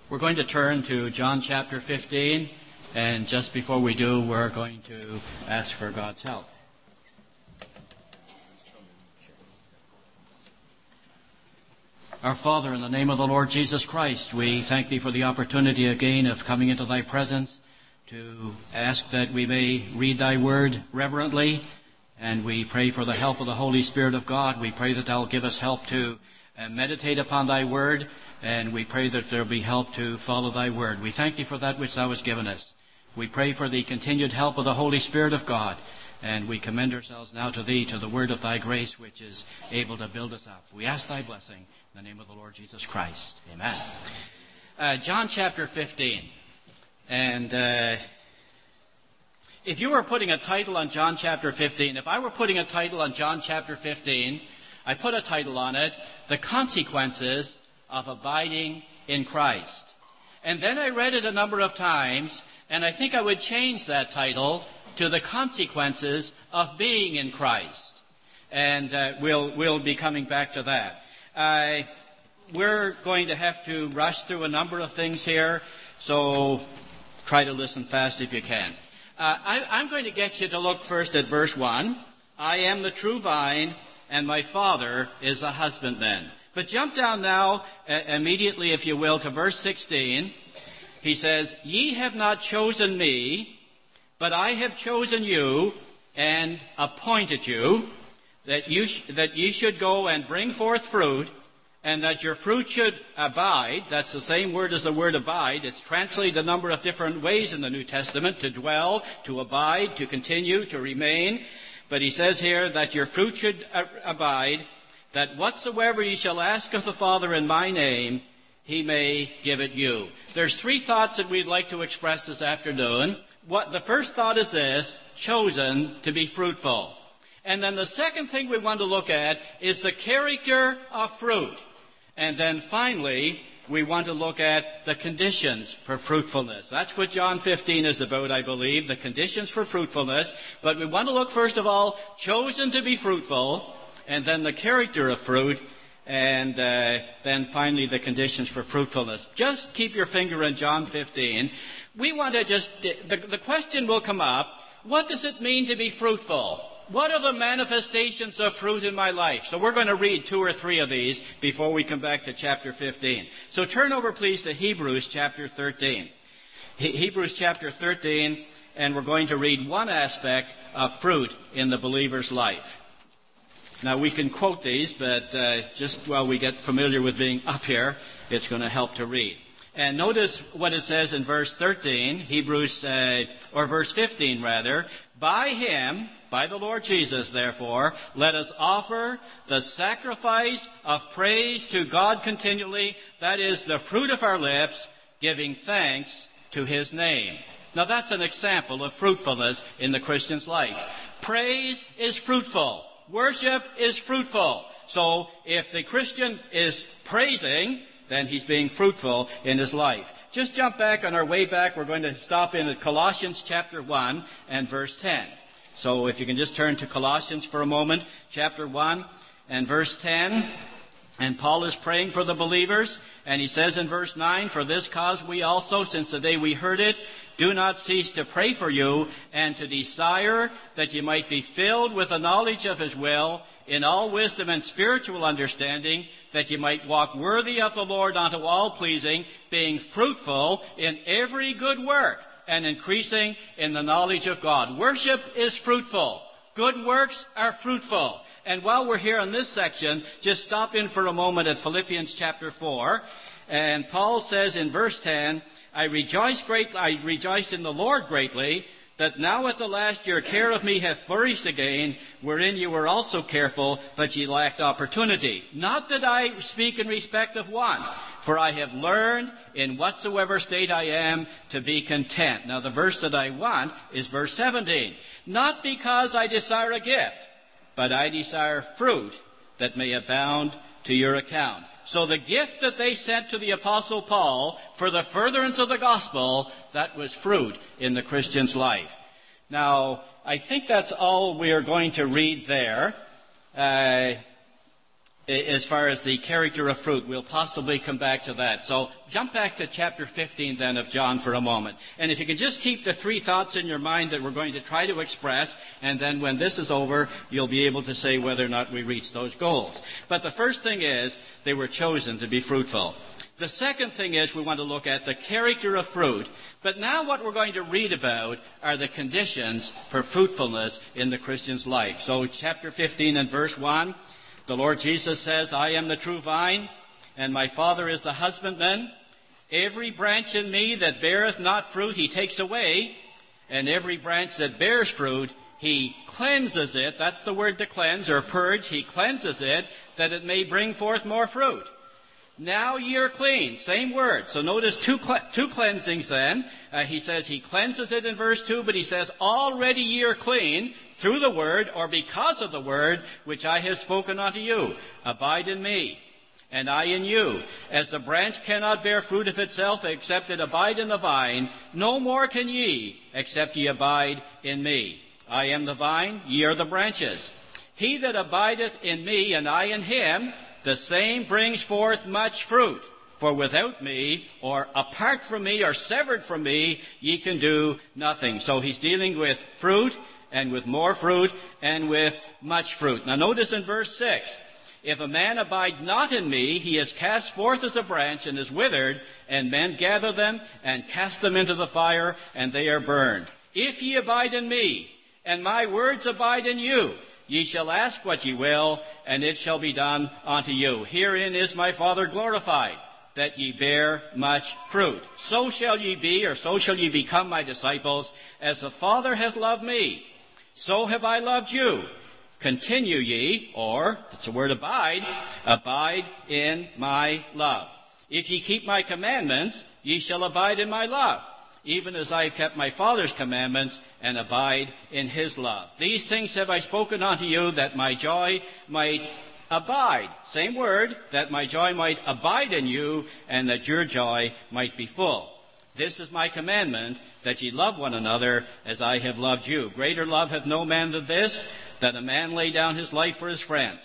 We're going to turn to John chapter 15, and just before we do, we're going to ask for God's help. Our Father, in the name of the Lord Jesus Christ, we thank Thee for the opportunity again of coming into Thy presence to ask that we may read Thy Word reverently, and we pray for the help of the Holy Spirit of God. We pray that Thou will give us help to meditate upon Thy Word, and we pray that there will be help to follow Thy Word. We thank Thee for that which Thou hast given us. We pray for the continued help of the Holy Spirit of God, and we commend ourselves now to Thee, to the word of Thy grace, which is able to build us up. We ask Thy blessing in the name of the Lord Jesus Christ. Amen. John chapter 15. And if you were putting a title on John chapter 15, if I were putting a title on John chapter 15, I put a title on it, The Consequences of Abiding in Christ. And then I read it a number of times, and I think I would change that title to The Consequences of Being in Christ. And we'll be coming back to that. We're going to have to rush through a number of things here, so try to listen fast if you can. I'm going to get you to look first at verse 1. I am the true vine, and my Father is a husbandman. But jump down now immediately, if you will, to verse 16. He says, Ye have not chosen me, but I have chosen you and appointed you, that ye should go and bring forth fruit, and that your fruit should abide. That's the same word as the word abide. It's translated a number of different ways in the New Testament, to dwell, to abide, to continue, to remain. But he says here that your fruit should abide, that whatsoever ye shall ask of the Father in my name, he may give it you. There's three thoughts that we'd like to express this afternoon. The first thought is this: chosen to be fruitful. And then the second thing we want to look at is the character of fruit. And then finally, we want to look at the conditions for fruitfulness. That's what John 15 is about, I believe, the conditions for fruitfulness. But we want to look, first of all, chosen to be fruitful, and then the character of fruit, and then finally the conditions for fruitfulness. Just keep your finger in John 15. We want to the question will come up, what does it mean to be fruitful? What are the manifestations of fruit in my life? So we're going to read 2 or 3 of these before we come back to chapter 15. So turn over, please, to Hebrews chapter 13. Hebrews chapter 13, and we're going to read one aspect of fruit in the believer's life. Now, we can quote these, but just while we get familiar with being up here, it's going to help to read. And notice what it says in verse 13, verse 15 rather. By him, by the Lord Jesus, therefore, let us offer the sacrifice of praise to God continually, that is, the fruit of our lips, giving thanks to his name. Now, that's an example of fruitfulness in the Christian's life. Praise is fruitful. Worship is fruitful. So if the Christian is praising, then he's being fruitful in his life. Just jump back on our way back. We're going to stop in at Colossians chapter 1 and verse 10. So if you can just turn to Colossians for a moment, chapter 1 and verse 10. And Paul is praying for the believers, and he says in verse 9, For this cause we also, since the day we heard it, do not cease to pray for you, and to desire that you might be filled with the knowledge of his will, in all wisdom and spiritual understanding, that you might walk worthy of the Lord unto all pleasing, being fruitful in every good work, and increasing in the knowledge of God. Worship is fruitful. Good works are fruitful. And while we're here in this section, just stop in for a moment at Philippians chapter 4. And Paul says in verse 10, I rejoiced in the Lord greatly, that now at the last your care of me hath flourished again, wherein you were also careful, but ye lacked opportunity. Not that I speak in respect of one, for I have learned in whatsoever state I am to be content. Now the verse that I want is verse 17. Not because I desire a gift, but I desire fruit that may abound to your account. So the gift that they sent to the Apostle Paul for the furtherance of the gospel, that was fruit in the Christian's life. Now, I think that's all we are going to read there. as far as the character of fruit. We'll possibly come back to that. So jump back to chapter 15 then of John for a moment. And if you can just keep the three thoughts in your mind that we're going to try to express, and then when this is over, you'll be able to say whether or not we reach those goals. But the first thing is, they were chosen to be fruitful. The second thing is we want to look at the character of fruit. But now what we're going to read about are the conditions for fruitfulness in the Christian's life. So chapter 15 and verse 1, the Lord Jesus says, I am the true vine, and my Father is the husbandman. Every branch in me that beareth not fruit he takes away, and every branch that bears fruit he cleanses it. That's the word to cleanse or purge. He cleanses it that it may bring forth more fruit. Now ye are clean. Same word. So notice two cleansings then. He says he cleanses it in verse 2, but he says already ye are clean through the word or because of the word which I have spoken unto you. Abide in me, and I in you. As the branch cannot bear fruit of itself except it abide in the vine, no more can ye except ye abide in me. I am the vine, ye are the branches. He that abideth in me and I in him, the same brings forth much fruit. For without me, or apart from me, or severed from me, ye can do nothing. So he's dealing with fruit, and with more fruit, and with much fruit. Now notice in verse 6, if a man abide not in me, he is cast forth as a branch, and is withered, and men gather them, and cast them into the fire, and they are burned. If ye abide in me, and my words abide in you, ye shall ask what ye will, and it shall be done unto you. Herein is my Father glorified, that ye bear much fruit. So shall ye be, or so shall ye become my disciples. As the Father hath loved me, so have I loved you. Continue ye, or, it's the word abide in my love. If ye keep my commandments, ye shall abide in my love, even as I have kept my Father's commandments, and abide in his love. These things have I spoken unto you, that my joy might abide. Same word, that my joy might abide in you, and that your joy might be full. This is my commandment, that ye love one another as I have loved you. Greater love hath no man than this, that a man lay down his life for his friends.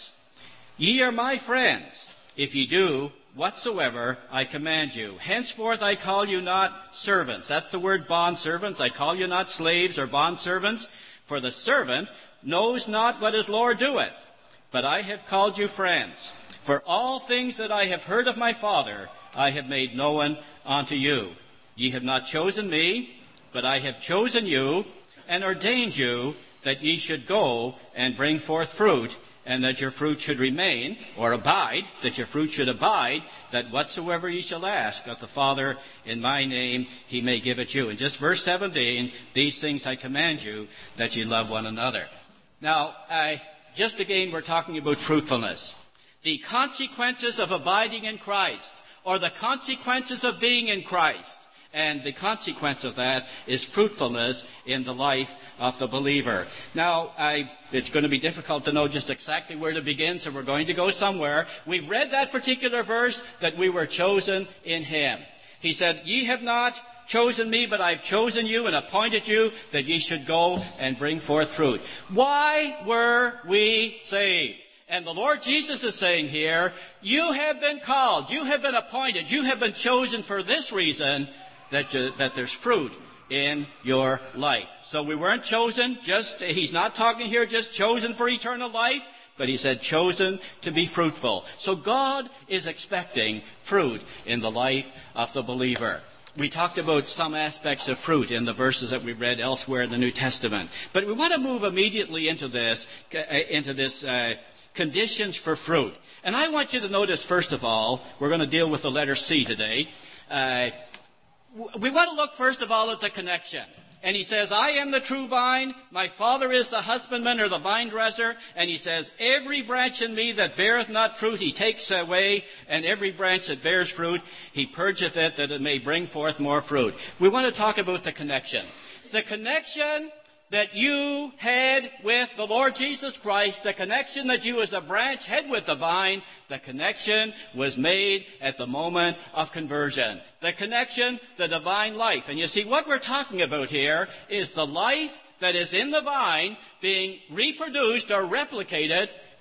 Ye are my friends, if ye do whatsoever I command you. Henceforth I call you not servants. That's the word bondservants. I call you not slaves or bondservants, for the servant knows not what his Lord doeth. But I have called you friends. For all things that I have heard of my Father, I have made known unto you. Ye have not chosen me, but I have chosen you, and ordained you, that ye should go and bring forth fruit, and that your fruit should remain, or abide, that your fruit should abide, that whatsoever ye shall ask of the Father in my name, he may give it you. And just verse 17, these things I command you, that ye love one another. Now, just again, we're talking about fruitfulness. The consequences of abiding in Christ, or the consequences of being in Christ. And the consequence of that is fruitfulness in the life of the believer. Now, it's going to be difficult to know just exactly where to begin, so we're going to go somewhere. We've read that particular verse, that we were chosen in him. He said, ye have not chosen me, but I've chosen you and appointed you, that ye should go and bring forth fruit. Why were we saved? And the Lord Jesus is saying here, you have been called, you have been appointed, you have been chosen for this reason, that there's fruit in your life. So we weren't chosen he's not talking here just chosen for eternal life, but he said chosen to be fruitful. So God is expecting fruit in the life of the believer. We talked about some aspects of fruit in the verses that we read elsewhere in the New Testament. But we want to move immediately into this conditions for fruit. And I want you to notice, first of all, we're going to deal with the letter C today. We want to look first of all at the connection. And he says, I am the true vine, my Father is the husbandman or the vine dresser. And he says, every branch in me that beareth not fruit he takes away, and every branch that bears fruit he purgeth it, that it may bring forth more fruit. We want to talk about the connection. The connection that you had with the Lord Jesus Christ, the connection that you as a branch had with the vine, the connection was made at the moment of conversion. The connection, the divine life. And you see, what we're talking about here is the life that is in the vine being reproduced or replicated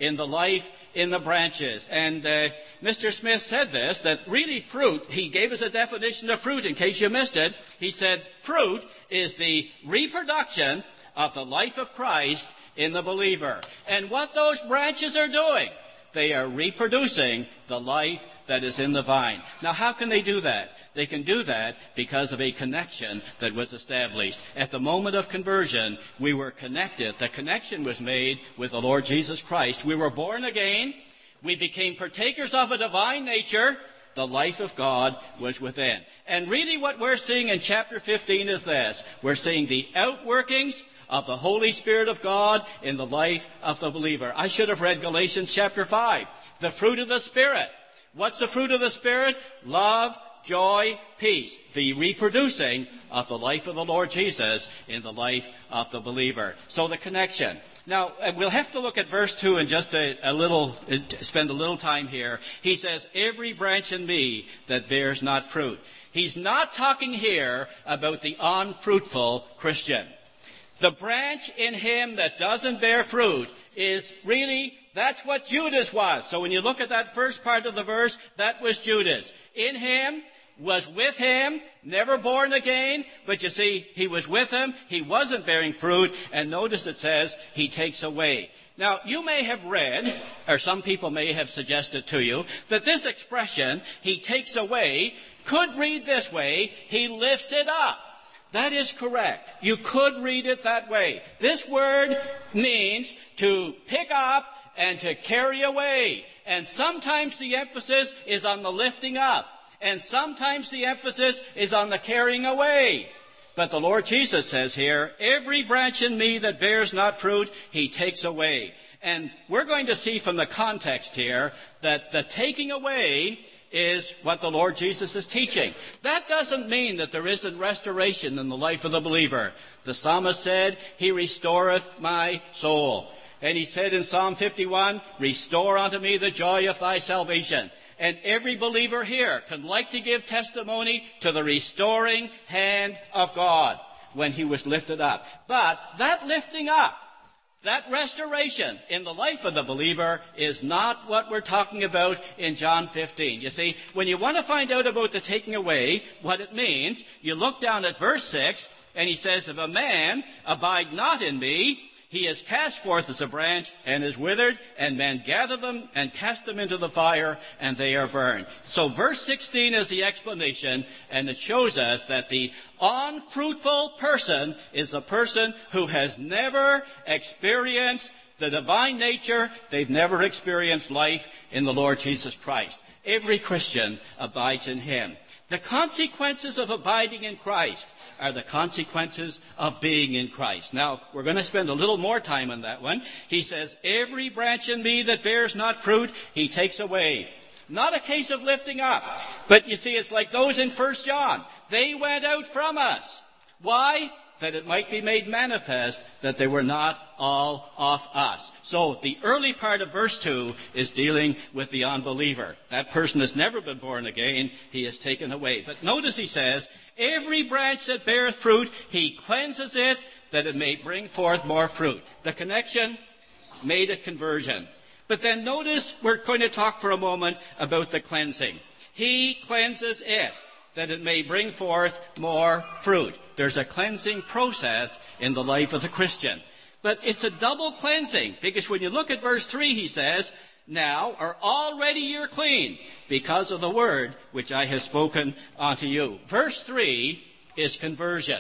in the life in the branches. And Mr. Smith said this, that really fruit, he gave us a definition of fruit in case you missed it. He said fruit is the reproduction of the life of Christ in the believer. And what those branches are doing, they are reproducing the life that is in the vine. Now, how can they do that? They can do that because of a connection that was established. At the moment of conversion, we were connected. The connection was made with the Lord Jesus Christ. We were born again. We became partakers of a divine nature. The life of God was within. And really what we're seeing in chapter 15 is this. We're seeing the outworkings of the Holy Spirit of God in the life of the believer. I should have read Galatians chapter 5. The fruit of the Spirit. What's the fruit of the Spirit? Love, joy, peace. The reproducing of the life of the Lord Jesus in the life of the believer. So the connection. Now, we'll have to look at verse 2 in just spend a little time here. He says, every branch in me that bears not fruit. He's not talking here about the unfruitful Christian. The branch in him that doesn't bear fruit is really, that's what Judas was. So when you look at that first part of the verse, that was Judas. In him, was with him, never born again, but you see, he was with him, he wasn't bearing fruit, and notice it says, he takes away. Now, you may have read, or some people may have suggested to you, that this expression, he takes away, could read this way, he lifts it up. That is correct. You could read it that way. This word means to pick up and to carry away. And sometimes the emphasis is on the lifting up. And sometimes the emphasis is on the carrying away. But the Lord Jesus says here, every branch in me that bears not fruit, he takes away. And we're going to see from the context here that the taking away is what the Lord Jesus is teaching. That doesn't mean that there isn't restoration in the life of the believer. The psalmist said, he restoreth my soul. And he said in Psalm 51, restore unto me the joy of thy salvation. And every believer here can like to give testimony to the restoring hand of God when he was lifted up. But that lifting up, that restoration in the life of the believer is not what we're talking about in John 15. You see, when you want to find out about the taking away, what it means, you look down at verse 6, and he says, if a man abide not in me, he is cast forth as a branch and is withered, and men gather them and cast them into the fire, and they are burned. So verse 16 is the explanation, and it shows us that the unfruitful person is a person who has never experienced the divine nature. They've never experienced life in the Lord Jesus Christ. Every Christian abides in him. The consequences of abiding in Christ are the consequences of being in Christ. Now, we're going to spend a little more time on that one. He says, every branch in me that bears not fruit, he takes away. Not a case of lifting up. But you see, it's like those in 1 John. They went out from us. Why? That it might be made manifest that they were not all of us. So the early part of verse 2 is dealing with the unbeliever. That person has never been born again. He is taken away. But notice he says, every branch that beareth fruit, he cleanses it that it may bring forth more fruit. The connection made at conversion. But then notice we're going to talk for a moment about the cleansing. He cleanses it that it may bring forth more fruit. There's a cleansing process in the life of the Christian. But it's a double cleansing, because when you look at verse 3, he says, now are already you're clean, because of the word which I have spoken unto you. Verse 3 is conversion.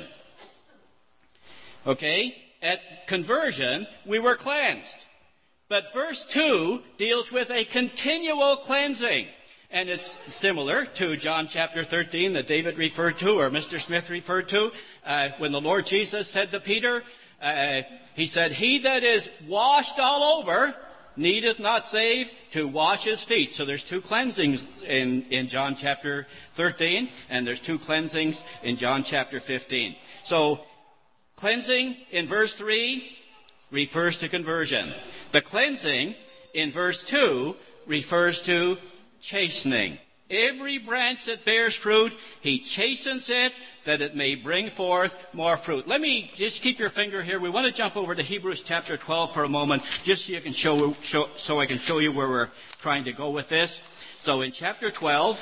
Okay? At conversion, we were cleansed. But verse 2 deals with a continual cleansing. And it's similar to John chapter 13 that David referred to, or Mr. Smith referred to, when the Lord Jesus said to Peter, he said, he that is washed all over needeth not save to wash his feet. So there's two cleansings in John chapter 13, and there's two cleansings in John chapter 15. So cleansing in verse 3 refers to conversion. The cleansing in verse 2 refers to chastening. Every branch that bears fruit, he chastens it, that it may bring forth more fruit. Let me just keep your finger here. We want to jump over to Hebrews chapter 12 for a moment, just so you can so I can show you where we're trying to go with this. So in chapter 12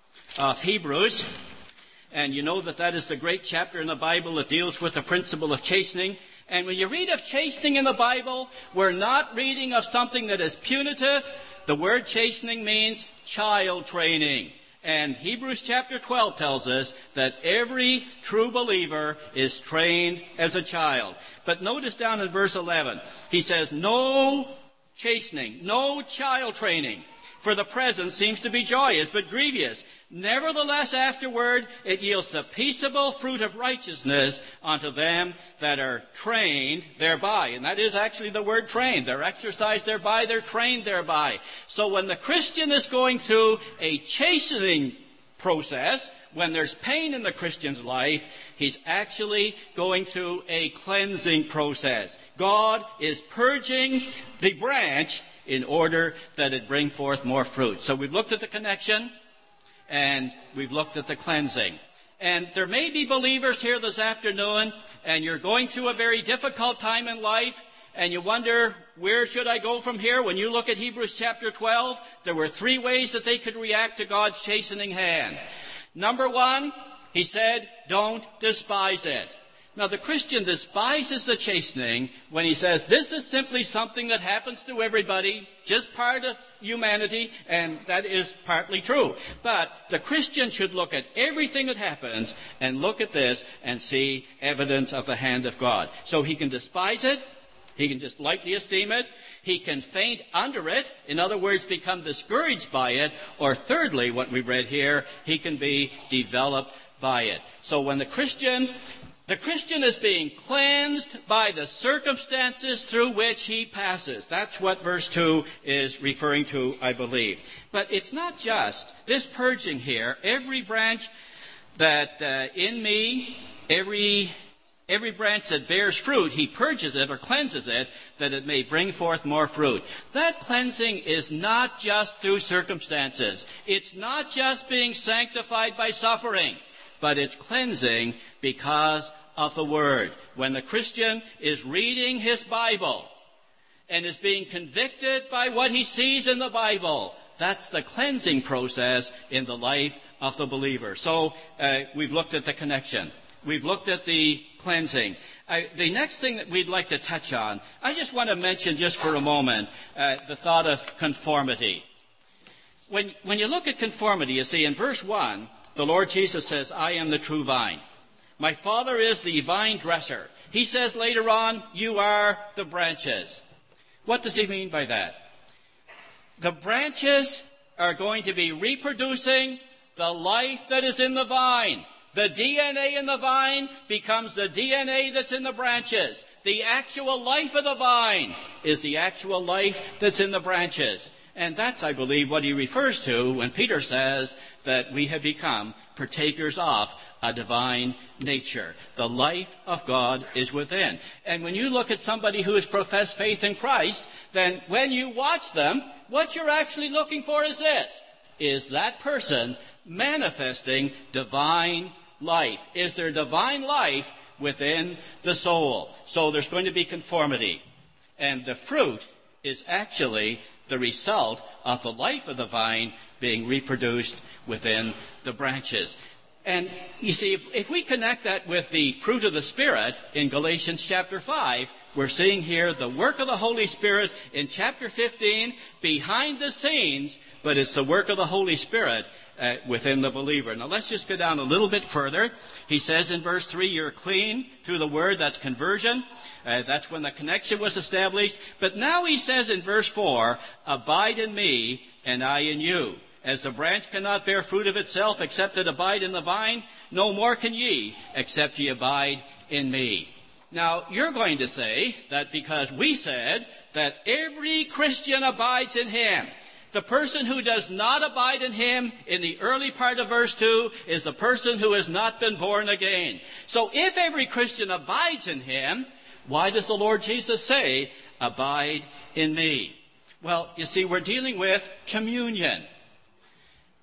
of Hebrews, and you know that is the great chapter in the Bible that deals with the principle of chastening. And when you read of chastening in the Bible, we're not reading of something that is punitive. The word chastening means child training. And Hebrews chapter 12 tells us that every true believer is trained as a child. But notice down in verse 11, he says, no chastening, no child training. For the present seems to be joyous, but grievous. Nevertheless, afterward, it yields the peaceable fruit of righteousness unto them that are trained thereby. And that is actually the word trained. They're exercised thereby, they're trained thereby. So when the Christian is going through a chastening process, when there's pain in the Christian's life, he's actually going through a cleansing process. God is purging the branch in order that it bring forth more fruit. So we've looked at the connection, and we've looked at the cleansing. And there may be believers here this afternoon, and you're going through a very difficult time in life, and you wonder, where should I go from here? When you look at Hebrews chapter 12, there were 3 ways that they could react to God's chastening hand. Number 1, he said, don't despise it. Now, the Christian despises the chastening when he says, this is simply something that happens to everybody, just part of humanity, and that is partly true. But the Christian should look at everything that happens and look at this and see evidence of the hand of God. So he can despise it. He can just lightly esteem it. He can faint under it. In other words, become discouraged by it. Or thirdly, what we read here, he can be developed by it. So when the Christian is being cleansed by the circumstances through which he passes. That's what verse 2 is referring to, I believe. But it's not just this purging here. Every branch that in me, every branch that bears fruit, he purges it or cleanses it, that it may bring forth more fruit. That cleansing is not just through circumstances. It's not just being sanctified by suffering, but it's cleansing because of the Word. When the Christian is reading his Bible and is being convicted by what he sees in the Bible, that's the cleansing process in the life of the believer. So we've looked at the connection. We've looked at the cleansing. The next thing that we'd like to touch on, I just want to mention just for a moment the thought of conformity. When you look at conformity, you see in verse 1, the Lord Jesus says, I am the true vine. My Father is the vine dresser. He says later on, you are the branches. What does he mean by that? The branches are going to be reproducing the life that is in the vine. The DNA in the vine becomes the DNA that's in the branches. The actual life of the vine is the actual life that's in the branches. And that's, I believe, what he refers to when Peter says that we have become partakers of a divine nature. The life of God is within. And when you look at somebody who has professed faith in Christ, then when you watch them, what you're actually looking for is this. Is that person manifesting divine life? Is there divine life within the soul? So there's going to be conformity. And the fruit is actually the result of the life of the vine being reproduced within the branches. And you see, if we connect that with the fruit of the Spirit in Galatians chapter 5, we're seeing here the work of the Holy Spirit in chapter 15 behind the scenes, but it's the work of the Holy Spirit within the believer. Now let's just go down a little bit further. He says in verse 3, you're clean through the word. That's conversion. That's when the connection was established. But now he says in verse 4, abide in me and I in you. As the branch cannot bear fruit of itself except it abide in the vine, no more can ye except ye abide in me. Now, you're going to say that because we said that every Christian abides in him. The person who does not abide in him in the early part of verse 2 is the person who has not been born again. So if every Christian abides in him, why does the Lord Jesus say, abide in me? Well, you see, we're dealing with communion.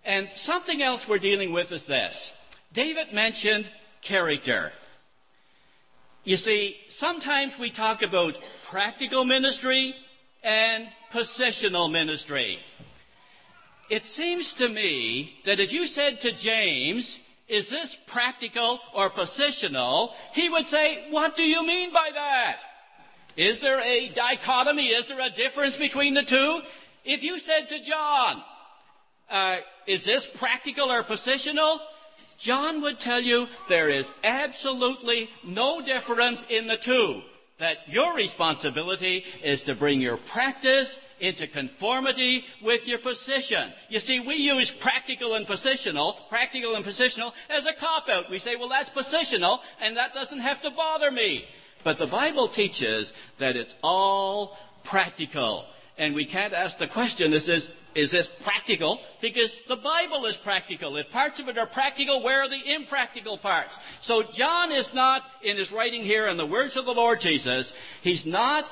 And something else we're dealing with is this. David mentioned character. You see, sometimes we talk about practical ministry and positional ministry. It seems to me that if you said to James, is this practical or positional, he would say, what do you mean by that? Is there a dichotomy? Is there a difference between the two? If you said to John, is this practical or positional? John would tell you there is absolutely no difference in the two. That your responsibility is to bring your practice into conformity with your position. You see, we use practical and positional as a cop-out. We say, well, that's positional, and that doesn't have to bother me. But the Bible teaches that it's all practical. And we can't ask the question, is this practical? Because the Bible is practical. If parts of it are practical, where are the impractical parts? So John is not, in his writing here, in the words of the Lord Jesus, he's not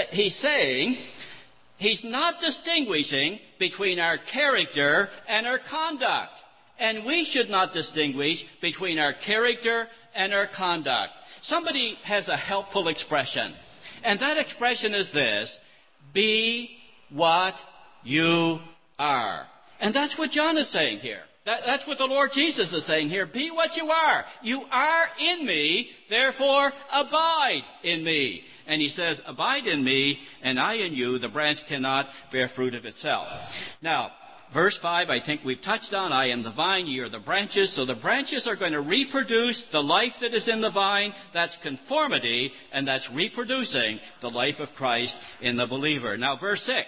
distinguishing between our character and our conduct. And we should not distinguish between our character and our conduct. Somebody has a helpful expression. And that expression is this: be what you are. And that's what John is saying here. That's what the Lord Jesus is saying here. Be what you are. You are in me, therefore abide in me. And he says, abide in me, and I in you. The branch cannot bear fruit of itself. Now, verse 5, I think we've touched on, I am the vine, ye are the branches. So the branches are going to reproduce the life that is in the vine. That's conformity, and that's reproducing the life of Christ in the believer. Now, verse 6.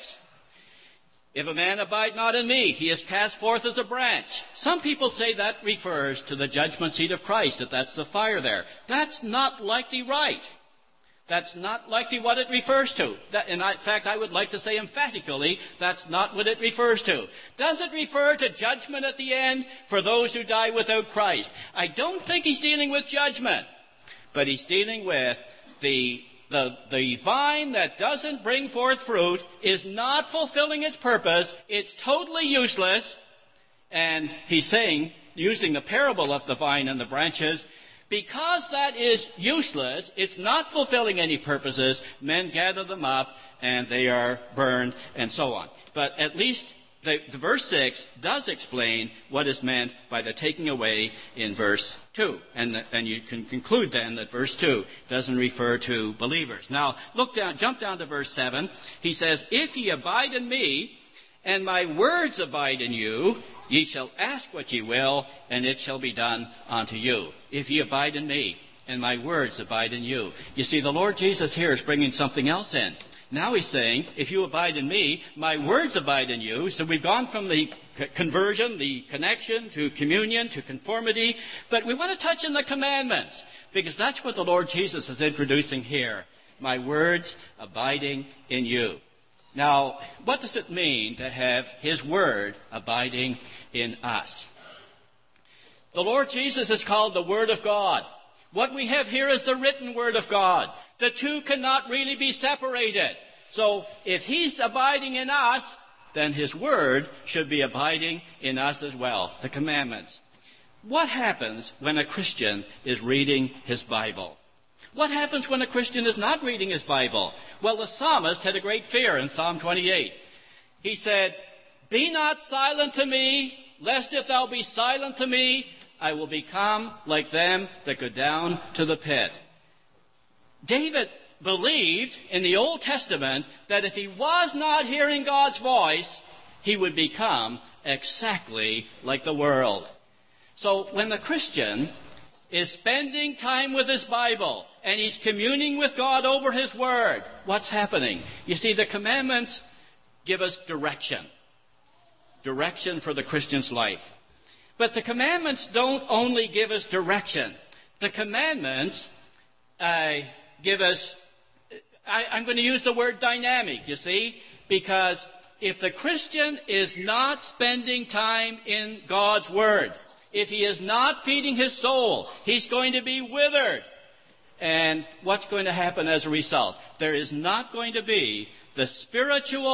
If a man abide not in me, he is cast forth as a branch. Some people say that refers to the judgment seat of Christ, that's the fire there. That's not likely right. That's not likely what it refers to. In fact, I would like to say emphatically, that's not what it refers to. Does it refer to judgment at the end for those who die without Christ? I don't think he's dealing with judgment, but he's dealing with the vine that doesn't bring forth fruit is not fulfilling its purpose. It's totally useless. And he's saying, using the parable of the vine and the branches, because that is useless, it's not fulfilling any purposes, men gather them up and they are burned and so on. But at least the verse 6 does explain what is meant by the taking away in verse 2. And you can conclude then that verse 2 doesn't refer to believers. Now, jump down to verse 7. He says, if ye abide in me, and my words abide in you, ye shall ask what ye will, and it shall be done unto you. If ye abide in me, and my words abide in you. You see, the Lord Jesus here is bringing something else in. Now he's saying, if you abide in me, my words abide in you. So we've gone from the conversion, the connection, to communion, to conformity. But we want to touch on the commandments, because that's what the Lord Jesus is introducing here. My words abiding in you. Now, what does it mean to have his word abiding in us? The Lord Jesus is called the Word of God. What we have here is the written Word of God. The two cannot really be separated. So if he's abiding in us, then his word should be abiding in us as well, the commandments. What happens when a Christian is reading his Bible? What happens when a Christian is not reading his Bible? Well, the psalmist had a great fear in Psalm 28. He said, be not silent to me, lest if thou be silent to me, I will become like them that go down to the pit. David believed in the Old Testament that if he was not hearing God's voice, he would become exactly like the world. So when the Christian is spending time with his Bible and he's communing with God over his Word, what's happening? You see, the commandments give us direction. Direction for the Christian's life. But the commandments don't only give us direction. The commandments give us, I'm going to use the word dynamic, you see, because if the Christian is not spending time in God's Word, if he is not feeding his soul, he's going to be withered. And what's going to happen as a result? There is not going to be the spiritual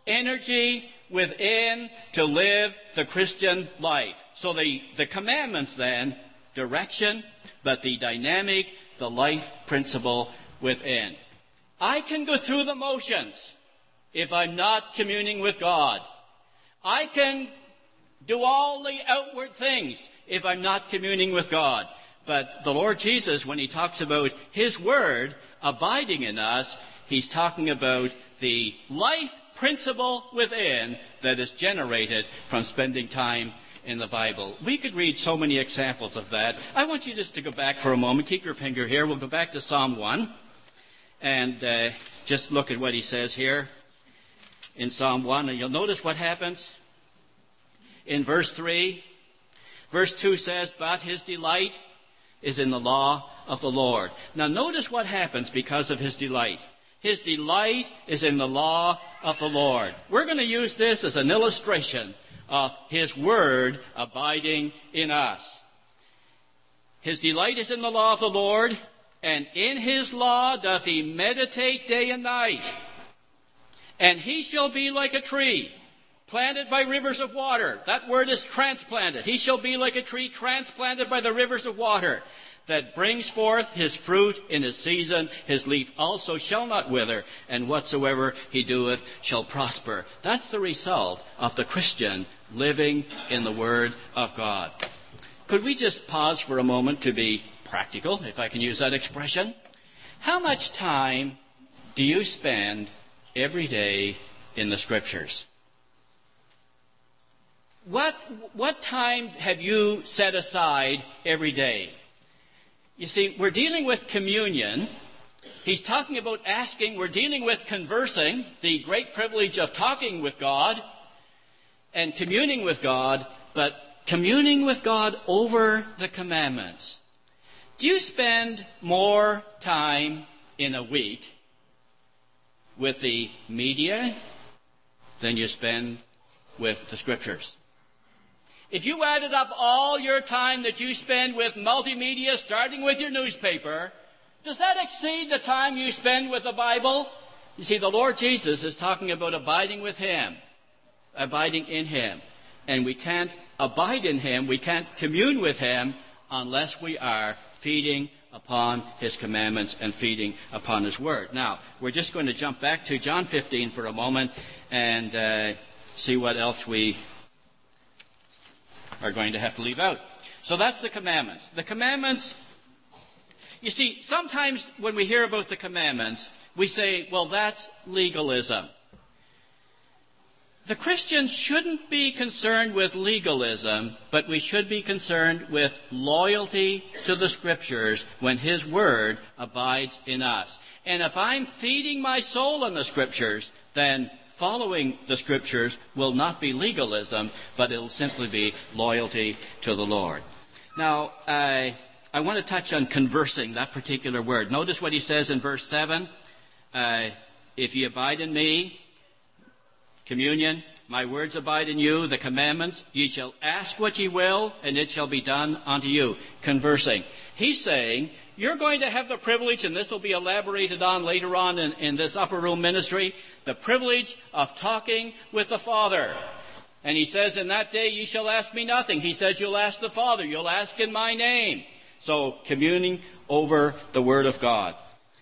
energy within to live the Christian life. So the commandments then, direction, but the dynamic, the life principle within. I can go through the motions if I'm not communing with God. I can do all the outward things if I'm not communing with God. But the Lord Jesus, when he talks about his word abiding in us, he's talking about the life principle within that is generated from spending time in the Bible. We could read so many examples of that. I want you just to go back for a moment. Keep your finger here. We'll go back to Psalm 1 and just look at what he says here in Psalm 1. And you'll notice what happens in verse 3. Verse 2 says, "But his delight is in the law of the Lord." Now notice what happens because of his delight. His delight is in the law of the Lord. We're going to use this as an illustration of his word abiding in us. His delight is in the law of the Lord, and in his law doth he meditate day and night. And he shall be like a tree planted by rivers of water. That word is transplanted. He shall be like a tree transplanted by the rivers of water, that brings forth his fruit in his season. His leaf also shall not wither, and whatsoever he doeth shall prosper. That's the result of the Christian living in the Word of God. Could we just pause for a moment to be practical, if I can use that expression? How much time do you spend every day in the Scriptures? What time have you set aside every day? You see, we're dealing with communion. He's talking about asking. We're dealing with conversing, the great privilege of talking with God and communing with God, but communing with God over the commandments. Do you spend more time in a week with the media than you spend with the Scriptures? If you added up all your time that you spend with multimedia, starting with your newspaper, does that exceed the time you spend with the Bible? You see, the Lord Jesus is talking about abiding with him, abiding in him. And we can't abide in him, we can't commune with him, unless we are feeding upon his commandments and feeding upon his word. Now, we're just going to jump back to John 15 for a moment and see what else we are going to have to leave out. So that's the commandments. The commandments, you see, sometimes when we hear about the commandments, we say, well, that's legalism. The Christian shouldn't be concerned with legalism, but we should be concerned with loyalty to the Scriptures when his word abides in us. And if I'm feeding my soul on the Scriptures, then following the Scriptures will not be legalism, but it'll simply be loyalty to the Lord. Now, I want to touch on conversing, that particular word. Notice what he says in verse 7. If ye abide in me, communion, my words abide in you, the commandments, ye shall ask what ye will, and it shall be done unto you. Conversing. He's saying, you're going to have the privilege, and this will be elaborated on later on in this upper room ministry, the privilege of talking with the Father. And he says, in that day ye shall ask me nothing. He says, you'll ask the Father. You'll ask in my name. So, communing over the Word of God.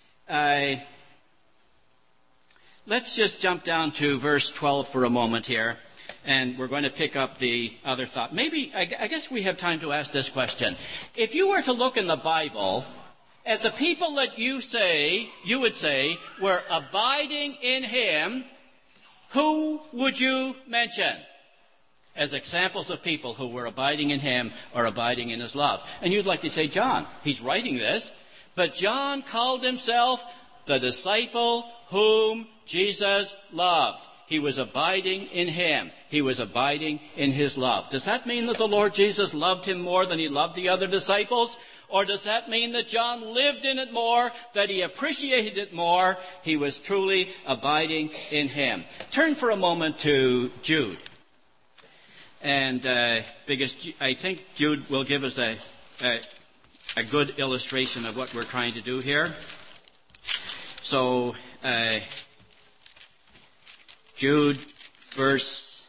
Let's just jump down to verse 12 for a moment here. And we're going to pick up the other thought. Maybe, I guess we have time to ask this question. If you were to look in the Bible at the people that you would say were abiding in him, who would you mention as examples of people who were abiding in him or abiding in his love? And you'd like to say John. He's writing this. But John called himself the disciple whom Jesus loved. He was abiding in him. He was abiding in his love. Does that mean that the Lord Jesus loved him more than he loved the other disciples? Or does that mean that John lived in it more, that he appreciated it more? He was truly abiding in him. Turn for a moment to Jude. And because I think Jude will give us a good illustration of what we're trying to do here. So, Jude, verse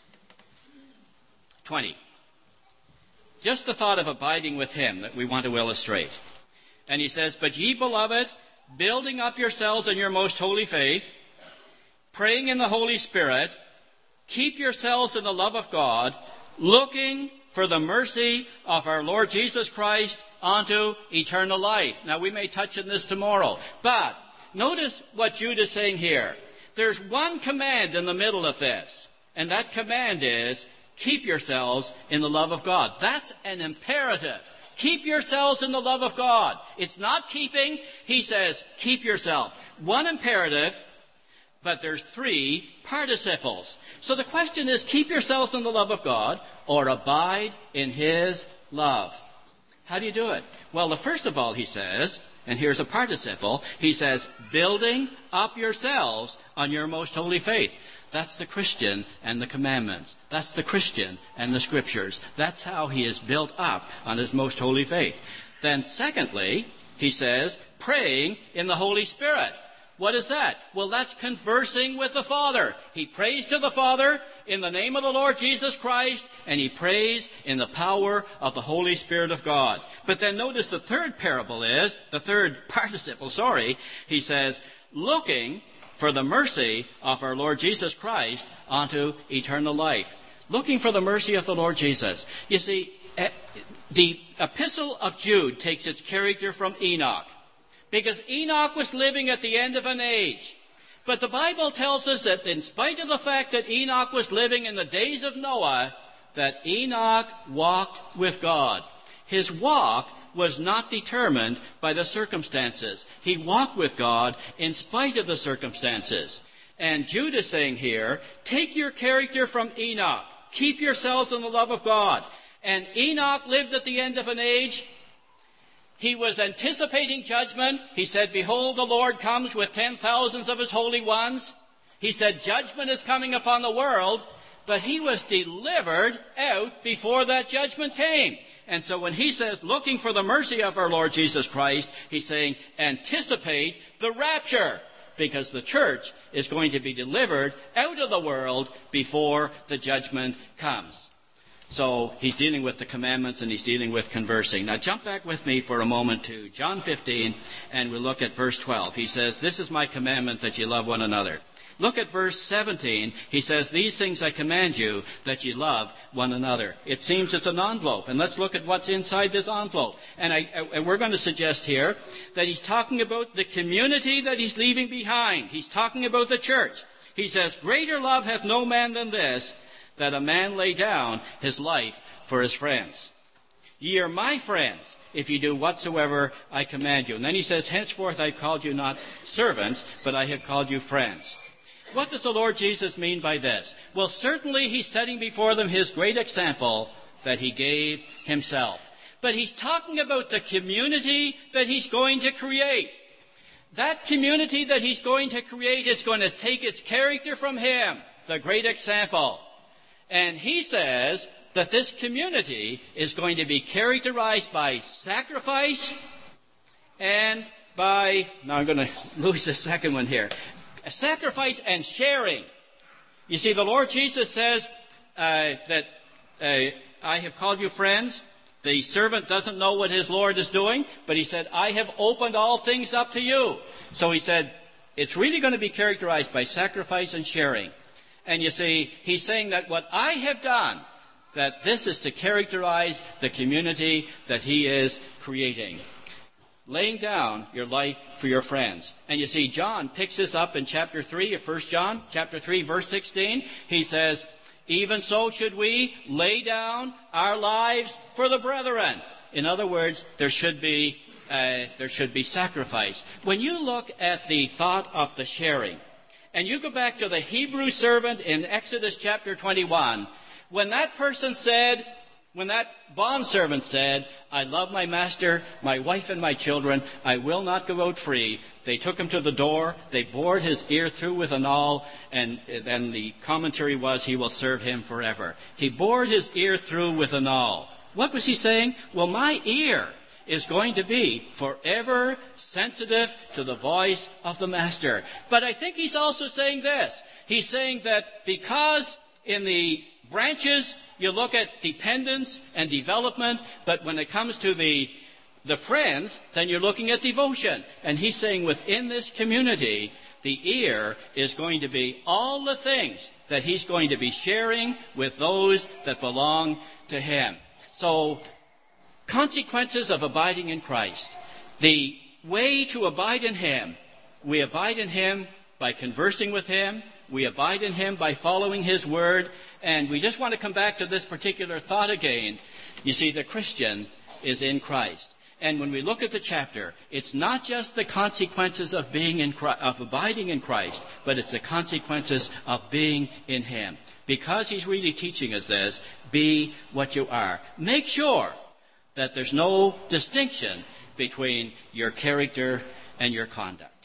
20. Just the thought of abiding with him that we want to illustrate. And he says, "But ye, beloved, building up yourselves in your most holy faith, praying in the Holy Spirit, keep yourselves in the love of God, looking for the mercy of our Lord Jesus Christ unto eternal life." Now, we may touch on this tomorrow. But notice what Jude is saying here. There's one command in the middle of this. And that command is, keep yourselves in the love of God. That's an imperative. Keep yourselves in the love of God. It's not keeping. He says, keep yourself. One imperative, but there's three participles. So the question is, keep yourselves in the love of God or abide in his love. How do you do it? Well, first of all, he says, and here's a participle, he says, building up yourselves on your most holy faith. That's the Christian and the commandments. That's the Christian and the Scriptures. That's how he is built up on his most holy faith. Then secondly, he says, praying in the Holy Spirit. What is that? Well, that's conversing with the Father. He prays to the Father in the name of the Lord Jesus Christ, and he prays in the power of the Holy Spirit of God. But then notice the third participle, he says, looking for the mercy of our Lord Jesus Christ unto eternal life. Looking for the mercy of the Lord Jesus. You see, the epistle of Jude takes its character from Enoch, because Enoch was living at the end of an age. But the Bible tells us that in spite of the fact that Enoch was living in the days of Noah, that Enoch walked with God. His walk was not determined by the circumstances. He walked with God in spite of the circumstances. And Jude is saying here, take your character from Enoch. Keep yourselves in the love of God. And Enoch lived at the end of an age. He was anticipating judgment. He said, behold, the Lord comes with 10,000s of his holy ones. He said, judgment is coming upon the world. But he was delivered out before that judgment came. And so when he says, looking for the mercy of our Lord Jesus Christ, he's saying, anticipate the rapture. Because the church is going to be delivered out of the world before the judgment comes. So he's dealing with the commandments and he's dealing with conversing. Now jump back with me for a moment to John 15 and we'll look at verse 12. He says, this is my commandment, that you love one another. Look at verse 17. He says, these things I command you, that you love one another. It seems it's an envelope. And let's look at what's inside this envelope. And we're going to suggest here that he's talking about the community that he's leaving behind. He's talking about the church. He says, greater love hath no man than this, that a man lay down his life for his friends. Ye are my friends, if ye do whatsoever I command you. And then he says, henceforth I called you not servants, but I have called you friends. What does the Lord Jesus mean by this? Well, certainly he's setting before them his great example that he gave himself. But he's talking about the community that he's going to create. That community that he's going to create is going to take its character from him, the great example. And he says that this community is going to be characterized by sacrifice and by, now I'm going to lose the second one here, sacrifice and sharing. You see, the Lord Jesus says that I have called you friends. The servant doesn't know what his Lord is doing, but he said, I have opened all things up to you. So he said, it's really going to be characterized by sacrifice and sharing. And you see, he's saying that what I have done, that this is to characterize the community that he is creating. Laying down your life for your friends. And you see, John picks this up in chapter 3 of 1 John, chapter 3, verse 16. He says, even so should we lay down our lives for the brethren. In other words, there should be sacrifice. When you look at the thought of the sharing, and you go back to the Hebrew servant in Exodus chapter 21, when that bondservant said, I love my master, my wife and my children, I will not go out free, they took him to the door, they bored his ear through with an awl, and then the commentary was, he will serve him forever. He bored his ear through with an awl. What was he saying? Well, my ear is going to be forever sensitive to the voice of the master. But I think he's also saying this. He's saying that because in the branches you look at dependence and development, but when it comes to the friends, then you're looking at devotion. And he's saying within this community, the ear is going to be all the things that he's going to be sharing with those that belong to him. So, consequences of abiding in Christ. The way to abide in him, we abide in him by conversing with him. We abide in him by following his word. And we just want to come back to this particular thought again. You see, the Christian is in Christ. And when we look at the chapter, it's not just the consequences of abiding in Christ, but it's the consequences of being in him. Because he's really teaching us this, be what you are. Make sure that there's no distinction between your character and your conduct.